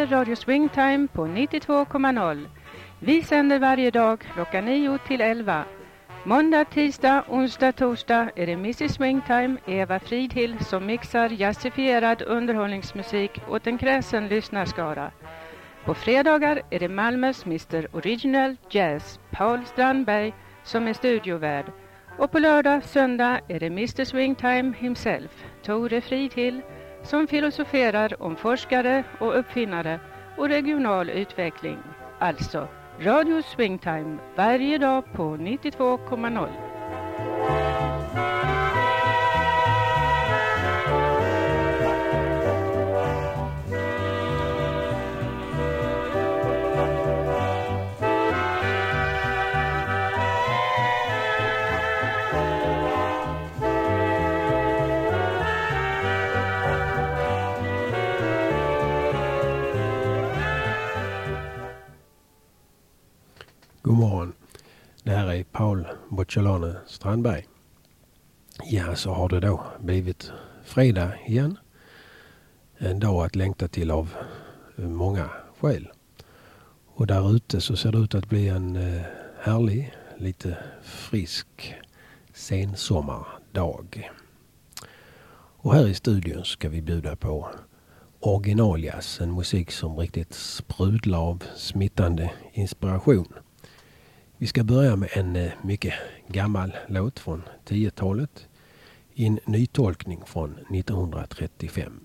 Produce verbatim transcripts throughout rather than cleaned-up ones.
Radio Swingtime på nittiotvå komma noll. Vi sänder varje dag klockan nio till elva. Måndag, tisdag, onsdag, torsdag är det missus Swingtime, Eva Fridhill, som mixar jazzifierad underhållningsmusik åt en kräsen lyssnarskara. På fredagar är det Malmös mister Original Jazz, Paul Strandberg, som är studiovärd. Och på lördag, söndag är det mister Swingtime himself, Tore Fridhill, som filosoferar om forskare och uppfinnare och regional utveckling. Alltså Radio Swingtime varje dag på nittiotvå komma noll. God morgon. Det här är Paul Bocciolone Strandberg. Ja, så har det då blivit fredag igen. En dag att längta till av många skäl. Och där ute så ser det ut att bli en härlig, lite frisk sensommardag. Och här i studion ska vi bjuda på originaljazz, en musik som riktigt sprudlar av smittande inspiration. Vi ska börja med en mycket gammal låt från tiotalet i en nytolkning från nittonhundratrettiofem.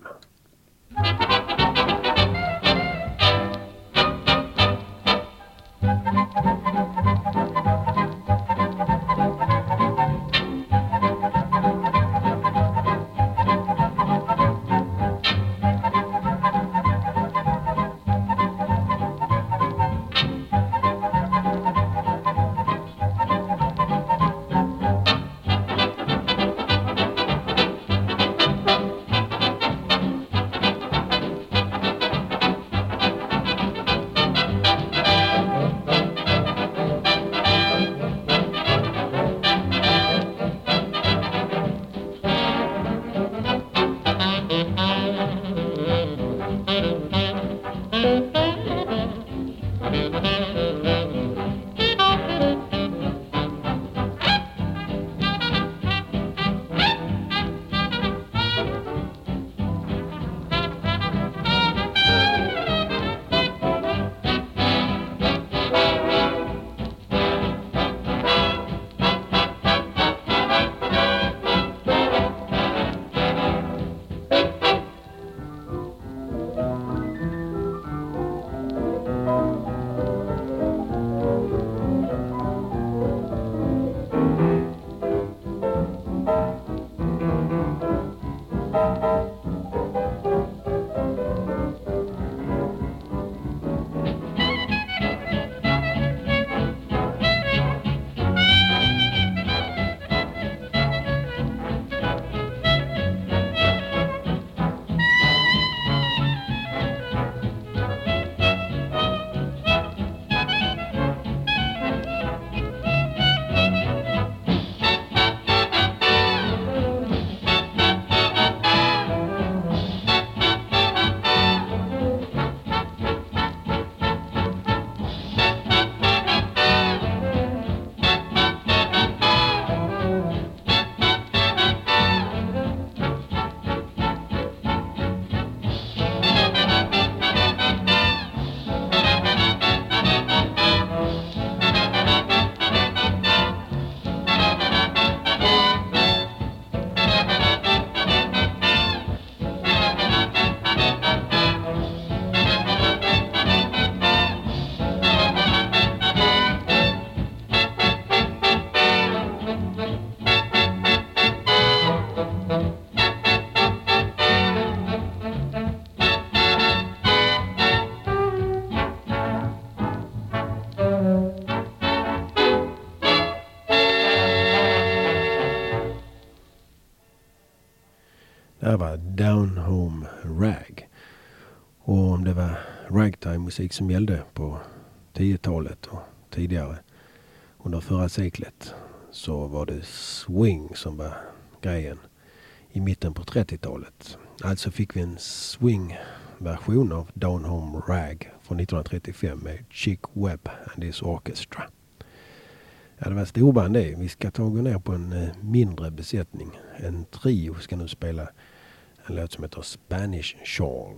Det var Down Home Rag. Och om det var ragtime-musik som gällde på tiotalet och tidigare under förra seklet, så var det swing som var grejen i mitten på trettiotalet. Alltså fick vi en swing version av Down Home Rag från nittonhundratrettiofem med Chick Webb and his Orchestra. Ja, det var storband det. Vi ska ta och gå ner på en eh, mindre besättning. En trio ska nu spela en låt som heter Spanish Shawl.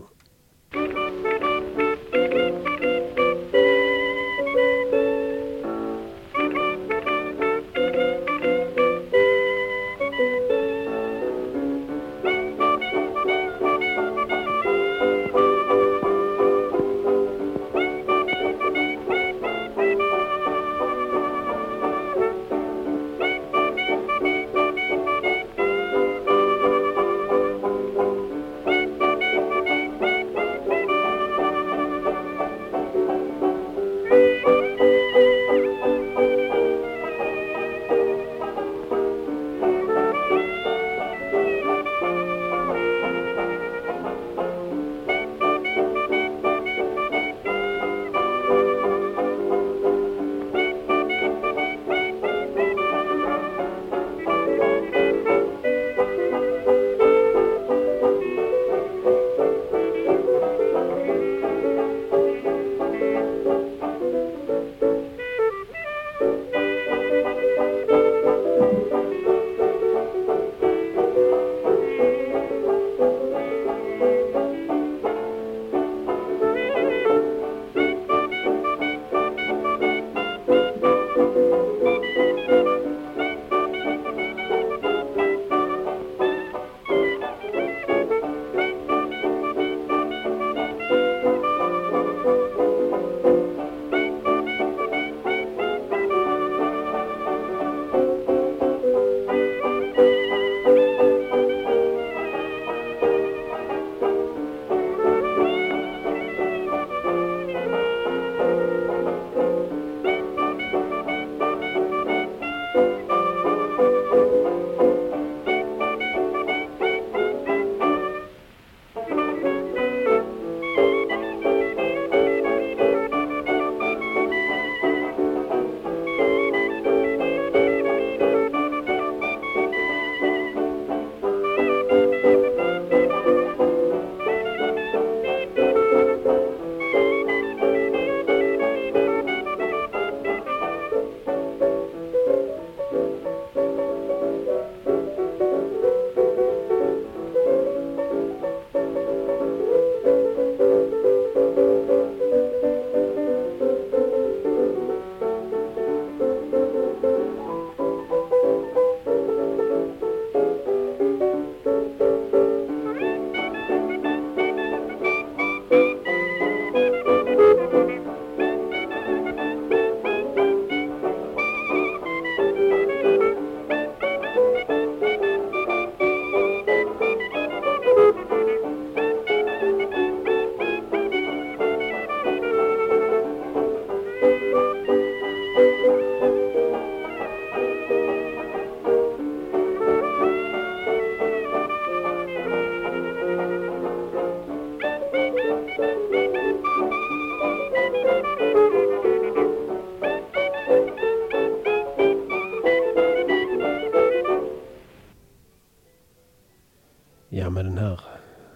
Ja, med den här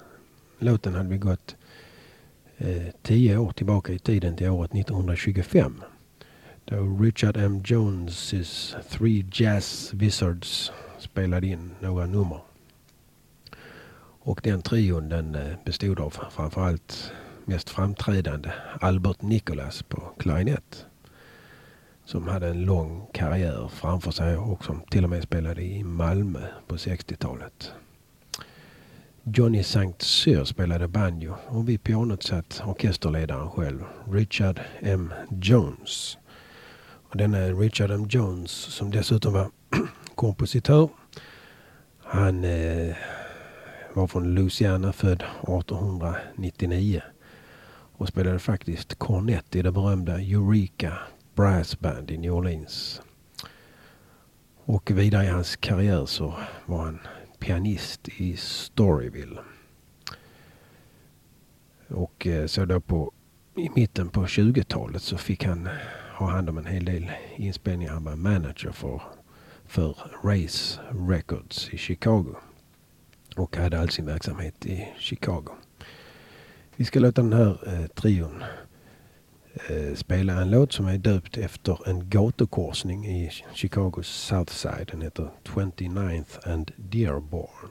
låten hade vi gått eh, tio år tillbaka i tiden till året nittonhundratjugofem. Då Richard M. Jones's Three Jazz Wizards spelade in några nummer. Och den trion den eh, bestod av framförallt mest framträdande Albert Nicholas på klarinett. Som hade en lång karriär framför sig och som till och med spelade i Malmö på sextiotalet. Johnny Sankt Cyr spelade banjo och vid pianot satt orkesterledaren själv, Richard M. Jones. Och denna Richard M. Jones, som dessutom var kompositör, han eh, var från Louisiana, född artonhundranittionio och spelade faktiskt kornett i det berömda Eureka Brass Band i New Orleans. Och vidare i hans karriär så var han pianist i Storyville. Och så då på i mitten på tjugotalet så fick han ha hand om en hel del inspelningar. Han var manager för, för Race Records i Chicago och hade all sin verksamhet i Chicago. Vi ska låta den här eh, trion eh, spela en låt som är döpt efter en gatukorsning i Chicagos South Side. Den heter twenty-ninth and Dearborn.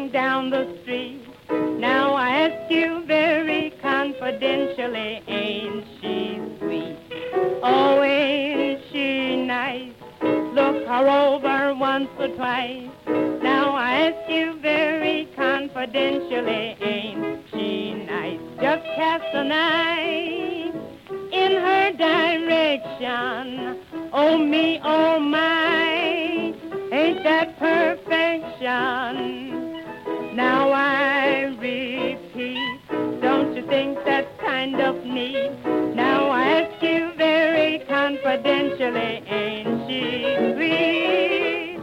walking down the street. Now I ask you very confidentially, ain't she sweet? Oh, ain't she nice? Look her over once or twice. Now I ask you very confidentially, ain't she nice? Just cast an eye in her direction. Oh me, oh my, ain't that perfection? Now I repeat, don't you think that's kind of neat? Now I ask you very confidentially, ain't she sweet?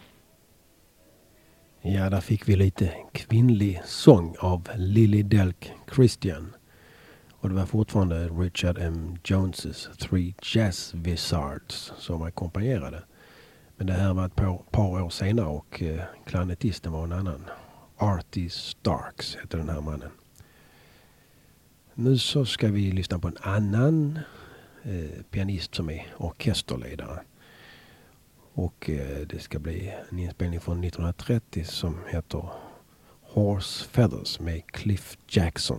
Ja, där fick vi lite kvinnlig sång av Lily Delk Christian. Och det var fortfarande Richard M. Joneses Three Jazz Wizards som ackompanjerade. Men det här var ett par, par år senare och eh, klarnettisten var en annan. Artie Starks heter den här mannen. Nu så ska vi lyssna på en annan eh, pianist som är orkesterledare. Och eh, det ska bli en inspelning från nittonhundratrettio som heter Horse Feathers med Cliff Jackson.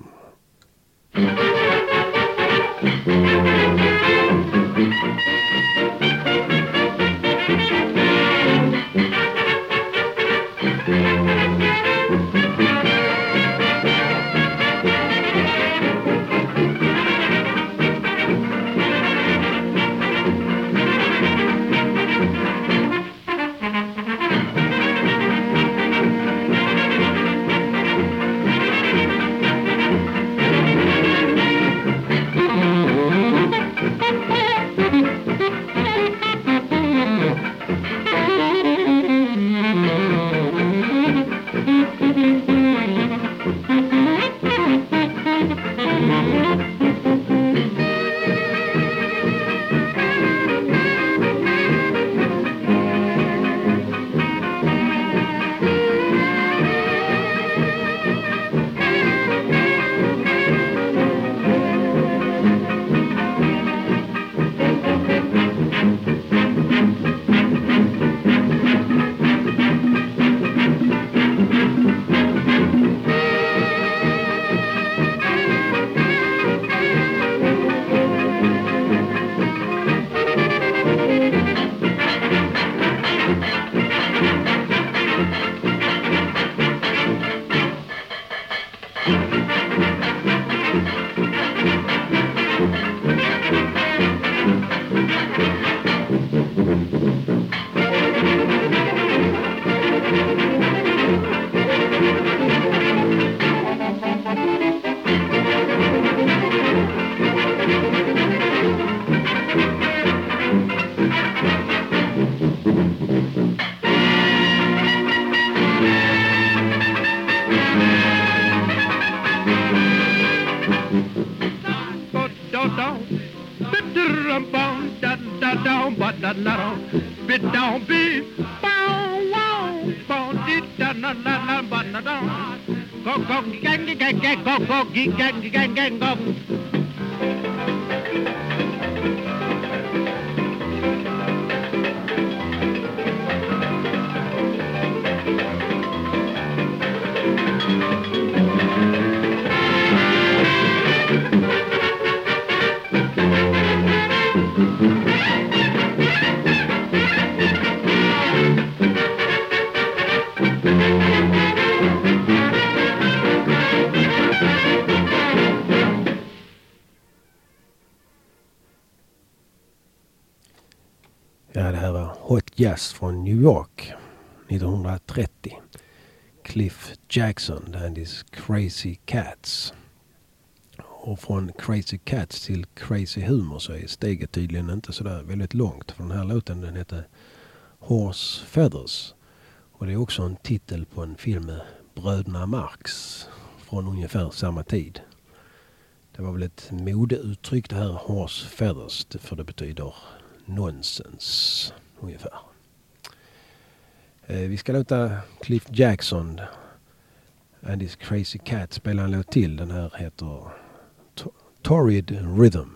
Ja, det här var Hot Jazz från New York nittonhundratrettio. Cliff Jackson and his Crazy Cats. Och från Crazy Cats till Crazy Humor så är steget tydligen inte så där väldigt långt. För den här låten, den heter Horse Feathers. Och det är också en titel på en film med Bröderna Marx från ungefär samma tid. Det var väl ett modeuttryck det här Horse Feathers, för det betyder nonsens ungefär. Eh, vi ska låta Cliff Jackson and his Crazy Cat spela en låt till. Den här heter T- Torrid Rhythm.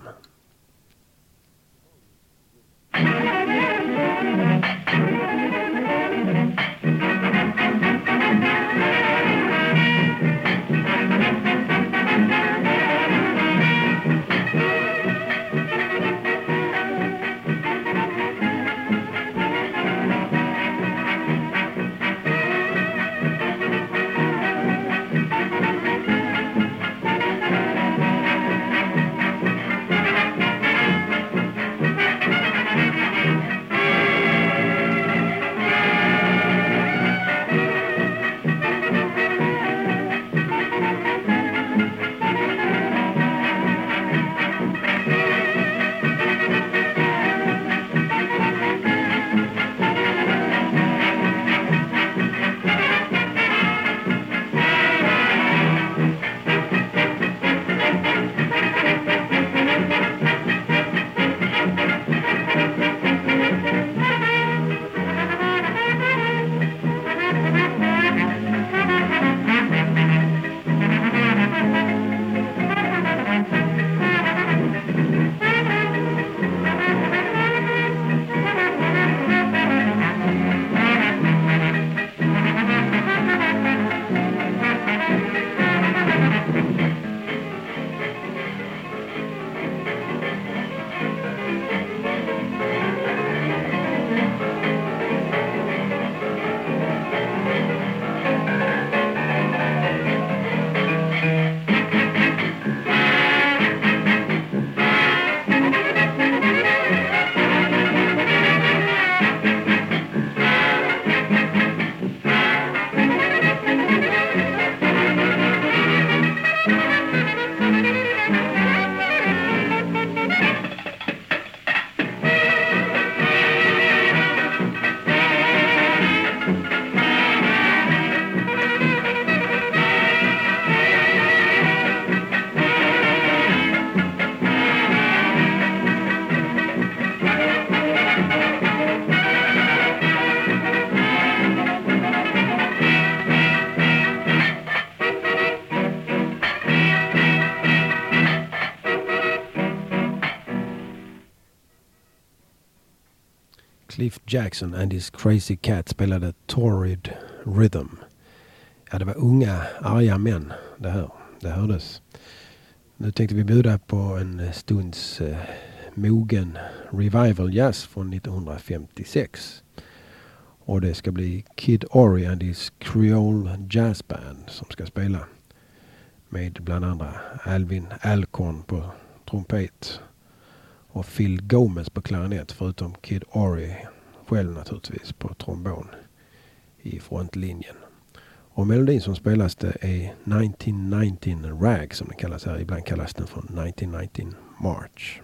Cliff Jackson and his Crazy Cat spelade Torrid Rhythm. Ja, det var unga, arga män det här. Det hördes. Nu tänkte vi bjuda på en stunds eh, mogen revival jazz från nittonhundrafemtiosex. Och det ska bli Kid Ory and his Creole Jazz Band som ska spela. Med bland andra Alvin Alcorn på trumpet och Phil Gomez på klarinett, förutom Kid Ory själv naturligtvis på trombon i frontlinjen. Och melodin som spelas det är nitton nitton Rag som den kallas här. Ibland kallas den för nitton nitton March.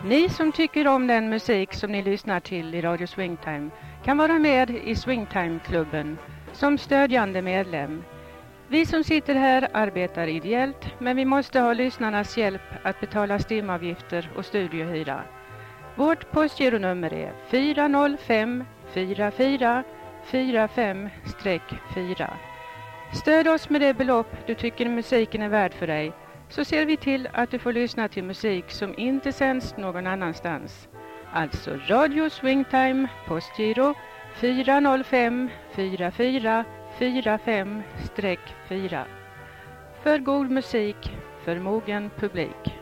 Ni som tycker om den musik som ni lyssnar till i Radio Swingtime kan vara med i Swingtime-klubben som stödjande medlem. Vi som sitter här arbetar ideellt, men vi måste ha lyssnarnas hjälp att betala stimavgifter och studiohyra. Vårt postgironummer är fyra noll fem fyra fyra fyra fem fyra. Stöd oss med det belopp du tycker musiken är värd för dig, så ser vi till att du får lyssna till musik som inte sänds någon annanstans. Alltså Radio Swingtime, postgiro fyra noll fem fyra fyra fyra fem fyra. För god musik, för mogen publik.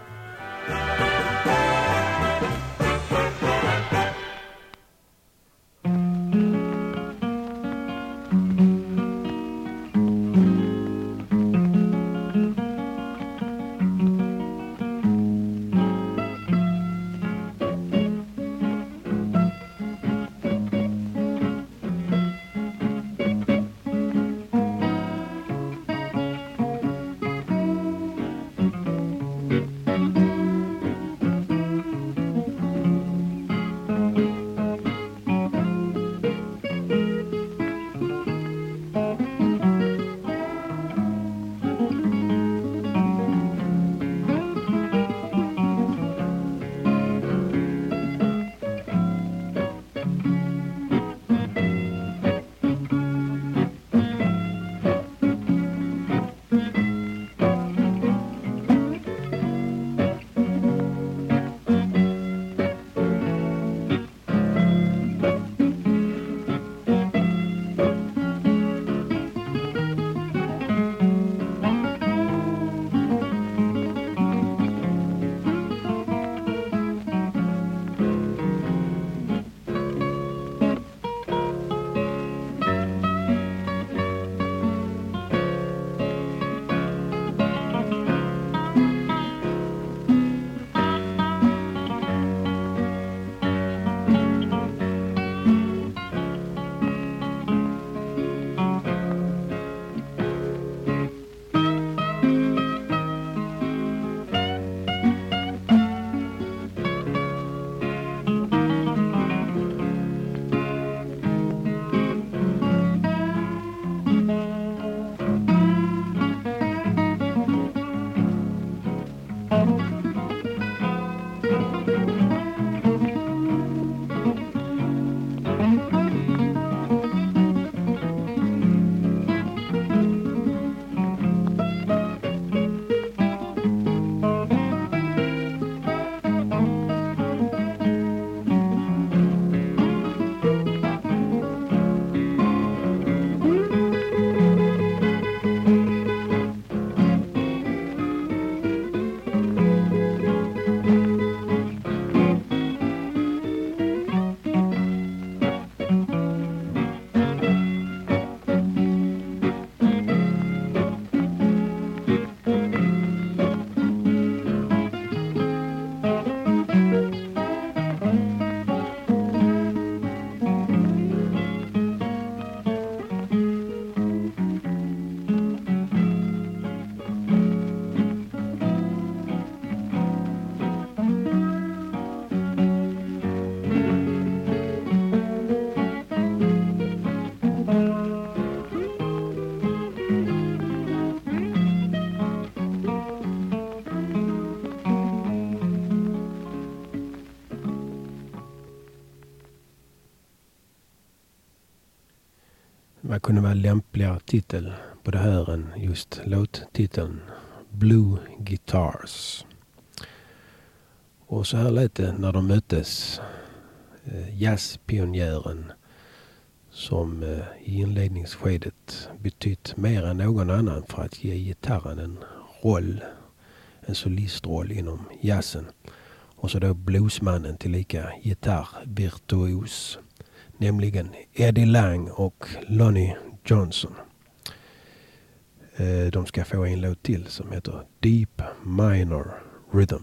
Vad kunde vara lämpligare titel på det här än just låttiteln Blue Guitars. Och så här lät det när de möttes. Jazzpionjären som i inledningsskedet betytt mer än någon annan för att ge gitarren en roll, en solistroll inom jazzen. Och så då bluesmannen tillika gitarrvirtuos, nämligen Eddie Lang och Lonnie Johnson. De ska få en låt till som heter Deep Minor Rhythm.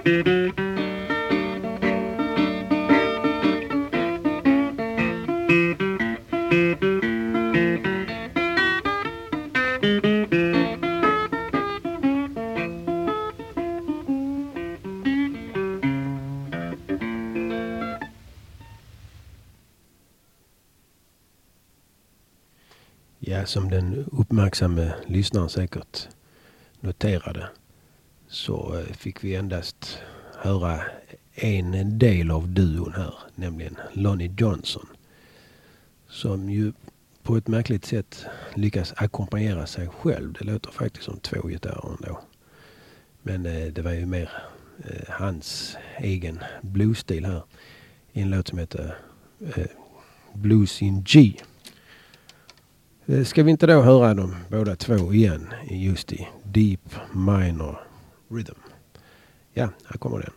Ja, som den uppmärksamma lyssnaren säkert noterade så fick vi endast höra en del av duon här, nämligen Lonnie Johnson, som ju på ett märkligt sätt lyckas ackompanjera sig själv. Det låter faktiskt som två gitarrer ändå. Men eh, det var ju mer eh, hans egen bluesstil här i en låt som heter eh, Blues in G. Ska vi inte då höra dem båda två igen just i Deep Minor Rhythm? Ja, här kommer den.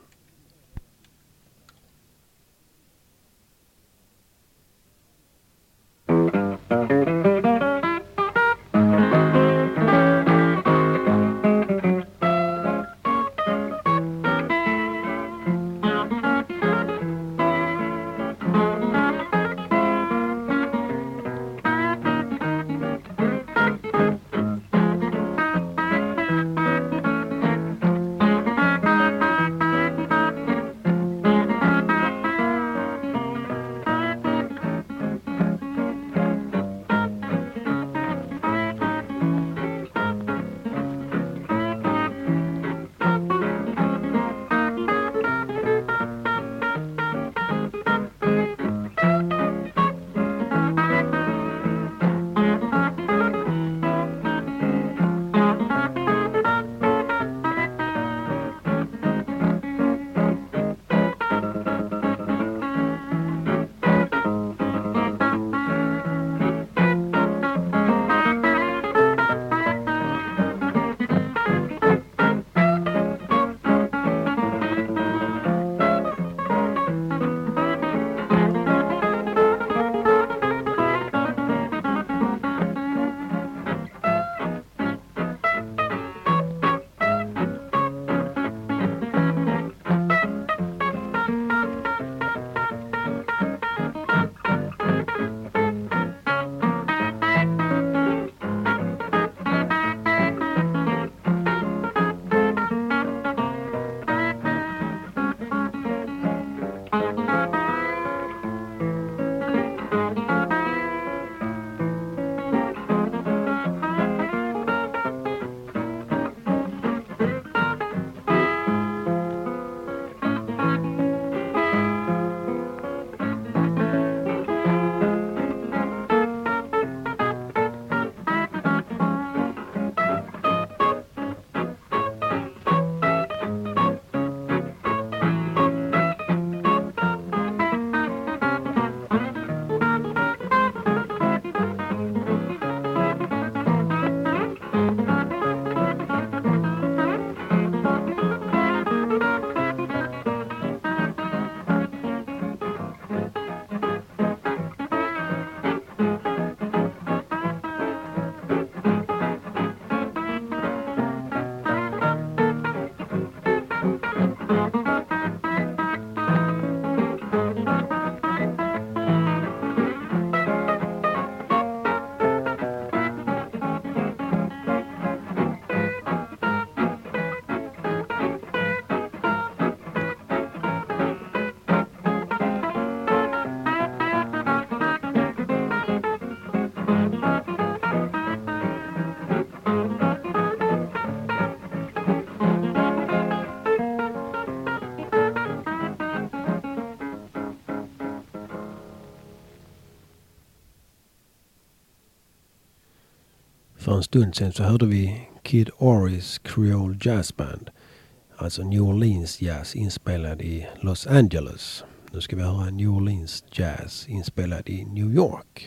För en stund sedan så hörde vi Kid Ory's Creole Jazz Band. Alltså New Orleans Jazz inspelad i Los Angeles. Nu ska vi höra New Orleans Jazz inspelad i New York.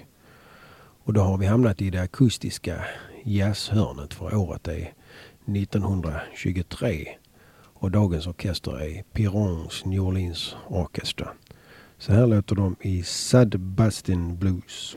Och då har vi hamnat i det akustiska jazzhörnet, för året är nittonhundratjugotre. Och dagens orkester är Pirons New Orleans Orchestra. Så här låter de i Sad Bastien Blues.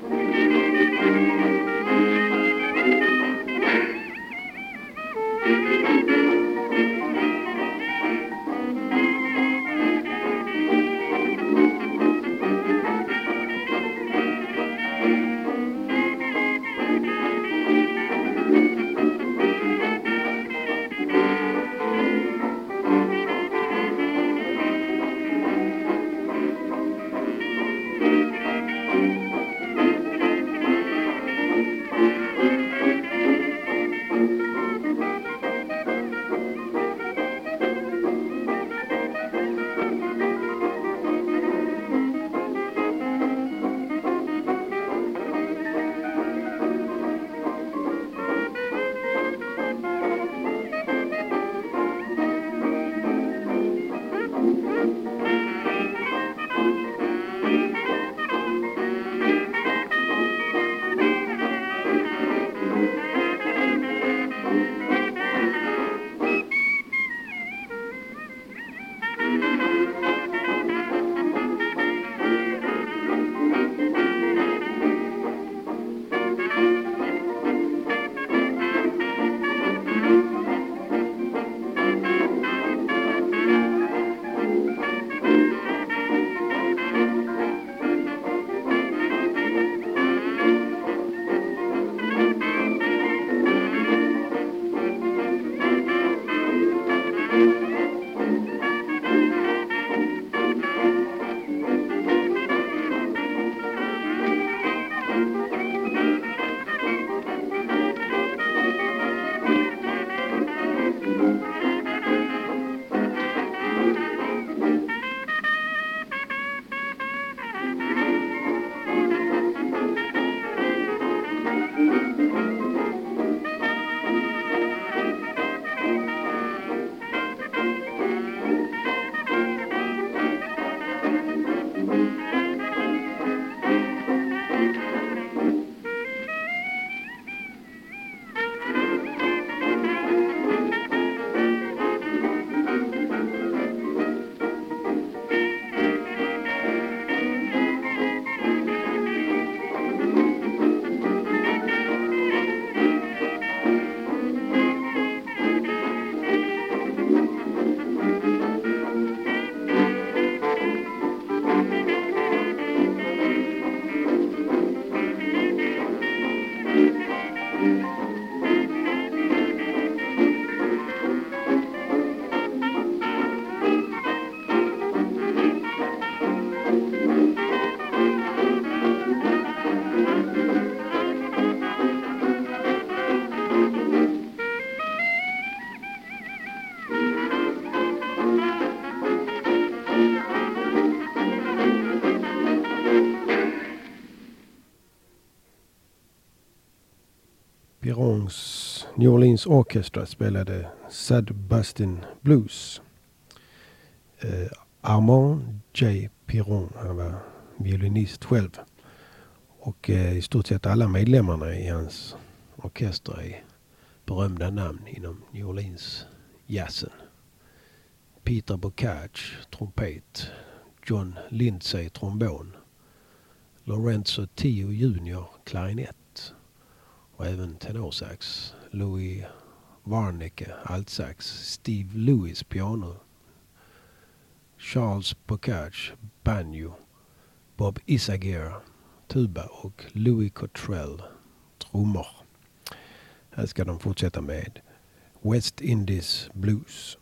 Pyrons New Orleans Orchestra spelade Sad Bustin' Blues. Eh, Armand J. Pyron, han var violinist själv. Och eh, i stort sett alla medlemmarna i hans orkester är berömda namn inom New Orleans jazzen. Peter Bocage, trumpet. John Lindsay, trombon. Lorenzo Tio junior, klarinett. Och även tenorsax. Louis Warnecke, altsax. Steve Lewis, piano. Charles Bocage, banjo. Bob Isaguirre, tuba och Louis Cottrell, trummor. Här ska de fortsätta med West Indies Blues.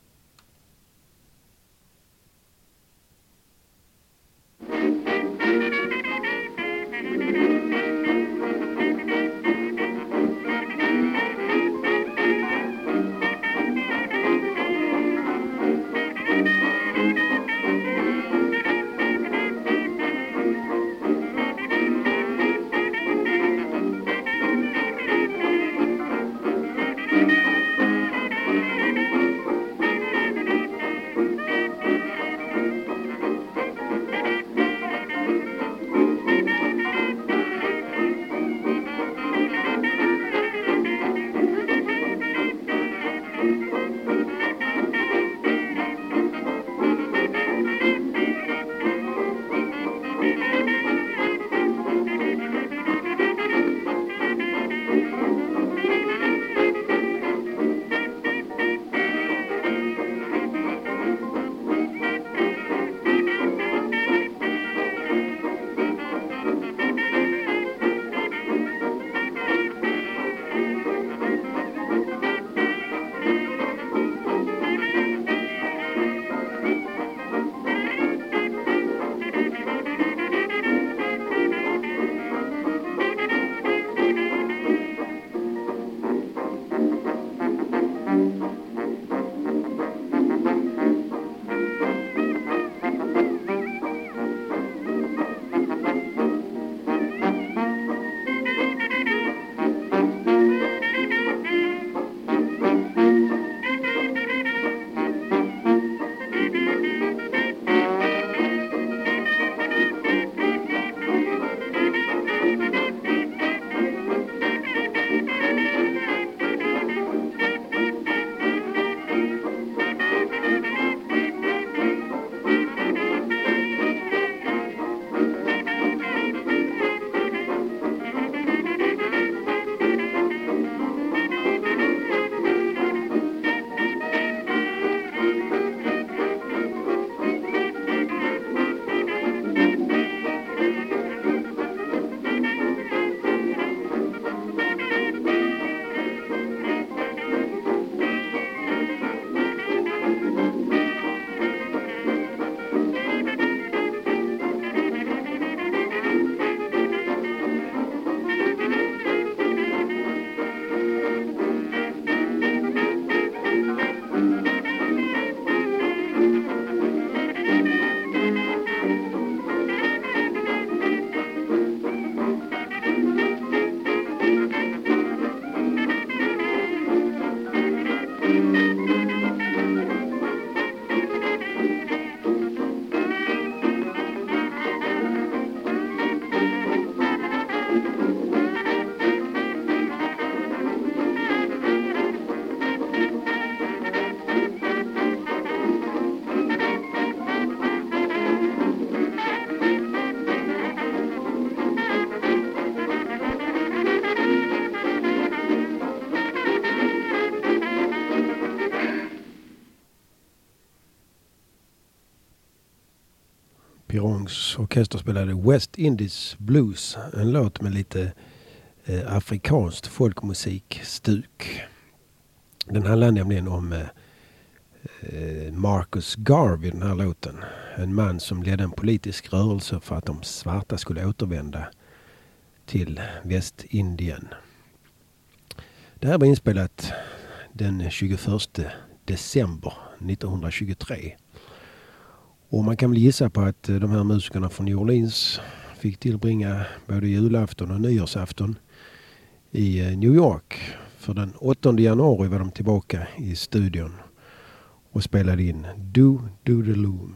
Pyrons orkester spelade West Indies Blues, en låt med lite eh, afrikanskt folkmusikstuk. Den handlar nämligen om eh, Marcus Garvey, den här låten. En man som ledde en politisk rörelse för att de svarta skulle återvända till Västindien. Det här var inspelat den tjugoförsta december nittonhundratjugotre. Och man kan väl gissa på att de här musikerna från New Orleans fick tillbringa både julafton och nyårsafton i New York För den åttonde januari var de tillbaka i studion och spelade in Do Do the Loom.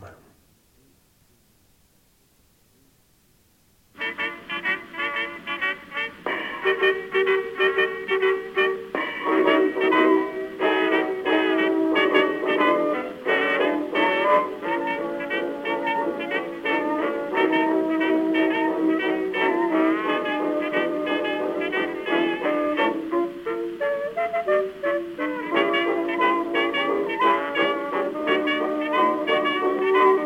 Thank you.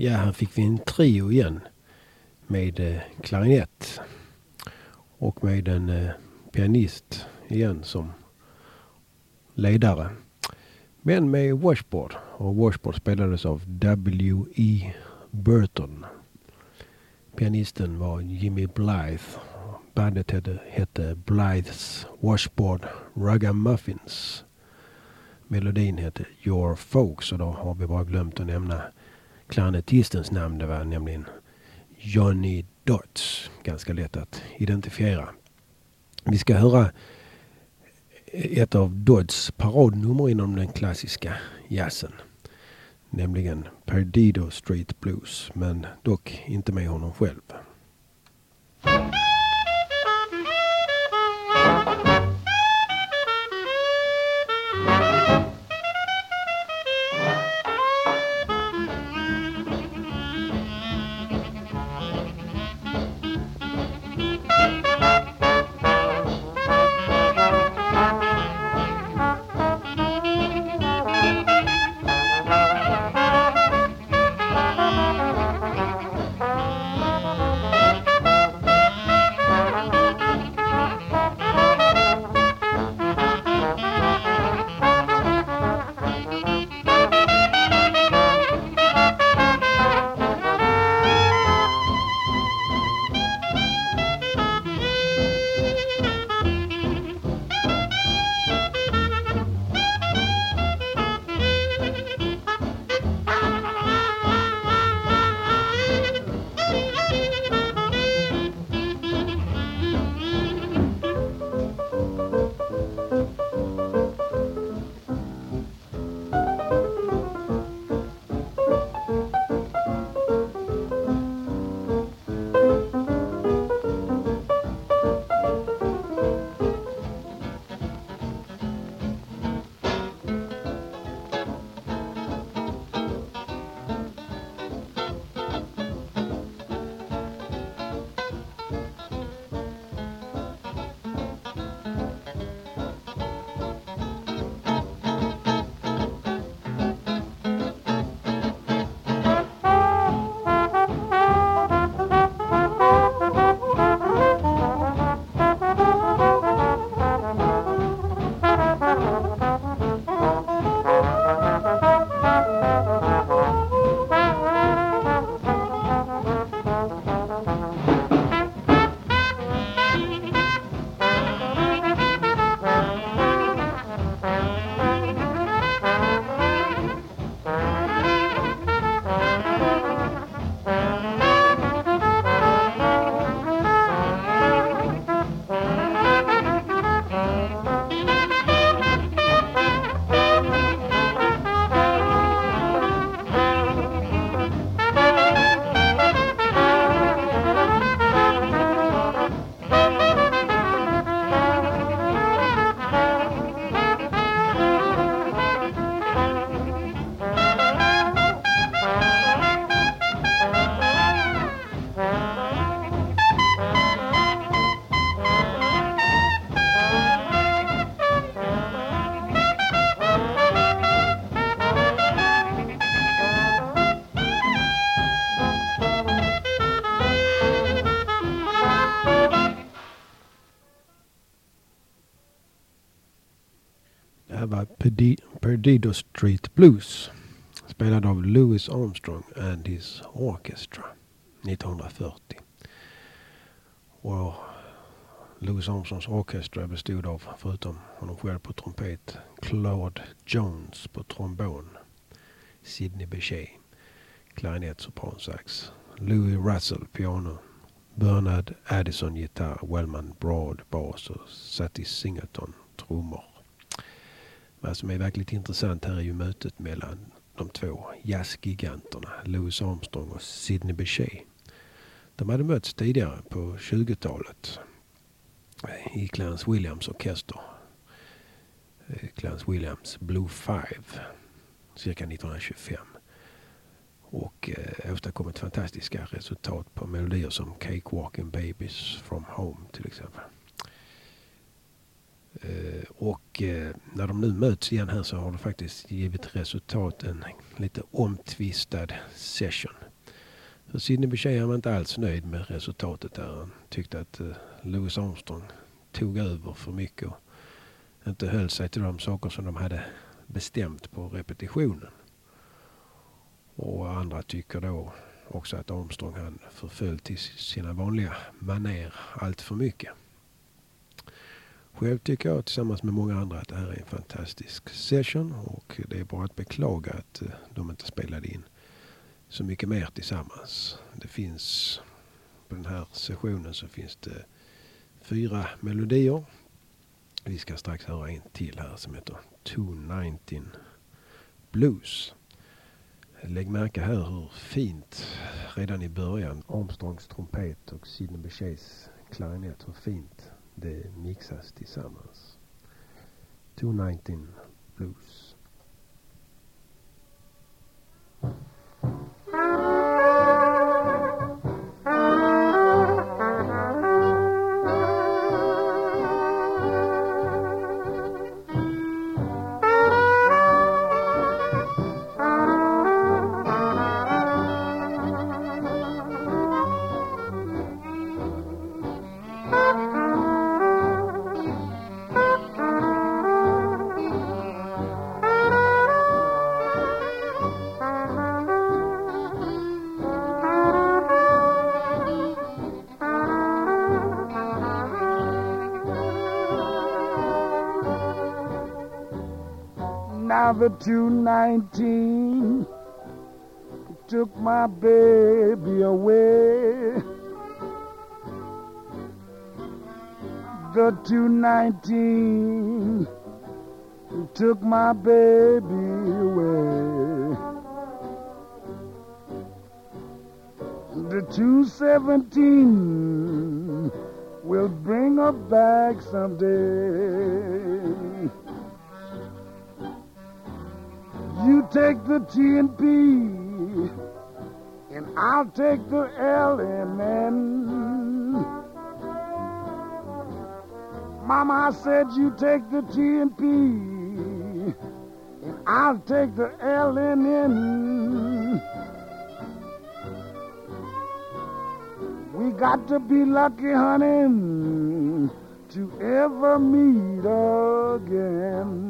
Ja, här fick vi en trio igen med eh, klarinett och med en eh, pianist igen som ledare. Men med washboard, och washboard spelades av W E Burton. Pianisten var Jimmy Blythe. Bandet hette, hette Blythes Washboard Ragamuffins. Melodin hette Your Folks, och då har vi bara glömt att nämna klarinettistens namn. Det var nämligen Johnny Dodds. Ganska lätt att identifiera. Vi ska höra ett av Dodds paradnummer inom den klassiska jazzen. Nämligen Perdido Street Blues, men dock inte med honom själv. Perdido Street Blues, spelad av Louis Armstrong and his Orchestra nittonhundrafyrtio. Och Louis Armstrongs orkester bestod av, förutom honom själv på trumpet, Claude Jones på trombon, Sidney Bechet klarinett, sopransax, Louis Russell piano, Bernard Addison gitarr, Wellman Broad bas och Satie Singleton trummor. Vad som är verkligt intressant här är ju mötet mellan de två jazzgiganterna, Louis Armstrong och Sidney Bechet. De hade mötts tidigare på tjugotalet i Clarence Williams orkester. Clarence Williams Blue Five, cirka nittonhundratjugofem. Och eh, åstadkommit fantastiska resultat på melodier som Cakewalking Babies from Home till exempel. Uh, och uh, när de nu möts igen här så har det faktiskt givit resultat en lite omtvistad session. För Sidney Bechet var inte alls nöjd med resultatet där. Han tyckte att uh, Louis Armstrong tog över för mycket och inte höll sig till de saker som de hade bestämt på repetitionen. Och andra tycker då också att Armstrong han förföll till sina vanliga maner allt för mycket. Själv tycker jag tillsammans med många andra att det här är en fantastisk session och det är bara att beklaga att de inte spelade in så mycket mer tillsammans. Det finns på den här sessionen så finns det fyra melodier. Vi ska strax höra en till här som heter two nineteen Blues. Lägg märke här hur fint redan i början Armstrongs trumpet och Sidney Bechet's klarinett, hur fint det mixas tillsammans. two nineteen Blues. Now the two nineteen took my baby away. The two nineteen took my baby away. The two seventeen will bring her back someday. You take the T and P, and I'll take the L and N. Mama, I said you take the T and P, and I'll take the L and N. We got to be lucky, honey, to ever meet again.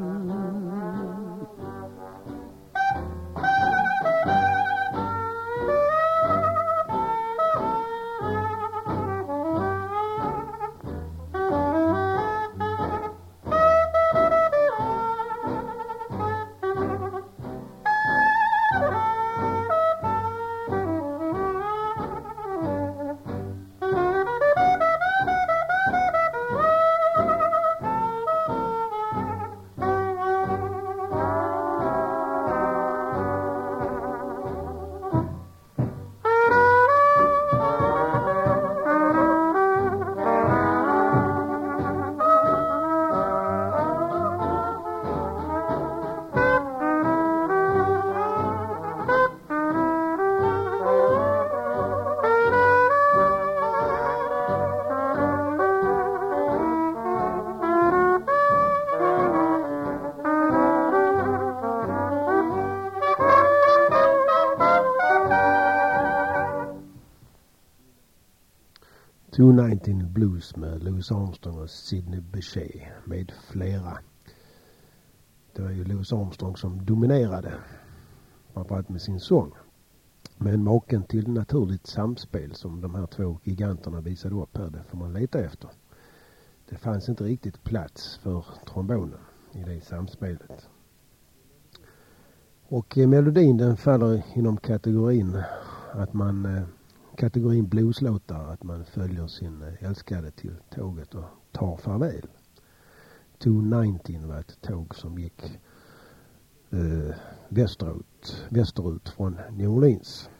two nineteen Blues med Louis Armstrong och Sidney Bechet med flera. Det var ju Louis Armstrong som dominerade, framförallt med sin sång. Men maken till naturligt samspel som de här två giganterna visade upp här, det får man leta efter. Det fanns inte riktigt plats för trombonen i det samspelet. Och eh, melodin den faller inom kategorin att man eh, kategorin blueslåtar, att man följer sin eh, älskade till tåget och tar farväl. two nineteen var ett tåg som gick eh, västerut, västerut från New Orleans.